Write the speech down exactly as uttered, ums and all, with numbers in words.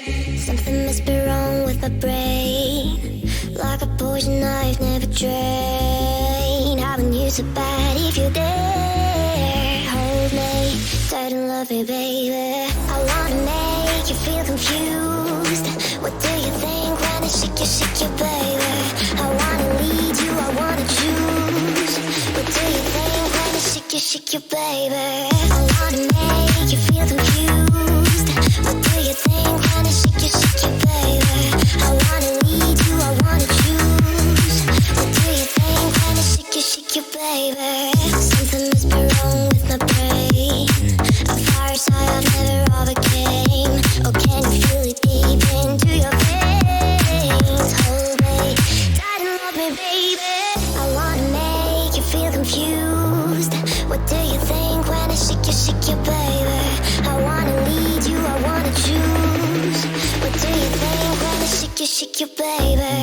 Something must be wrong with my brain, like a poison I've never drained. I've been you so bad. If you're there, hold me tight and love me, baby. I wanna make you feel confused. What do you think when I shake you, shake you, baby? I wanna lead you, I wanna choose. What do you think when I shake you, shake you, baby? I wanna make you feel confused. What do you think when I shake you, shake you, baby? I wanna lead you, I wanna choose. What do you think when I shake you, shake you, baby? Something must be wrong with my brain. A fireside I've never overcame. Oh, can you feel it deep into your veins? Hold me tight and love me, baby. I wanna make you feel confused. What do you think when I shake you, shake you, baby? I wanna lead you, I wanna choose. What do you think when I shake you, shake you, baby?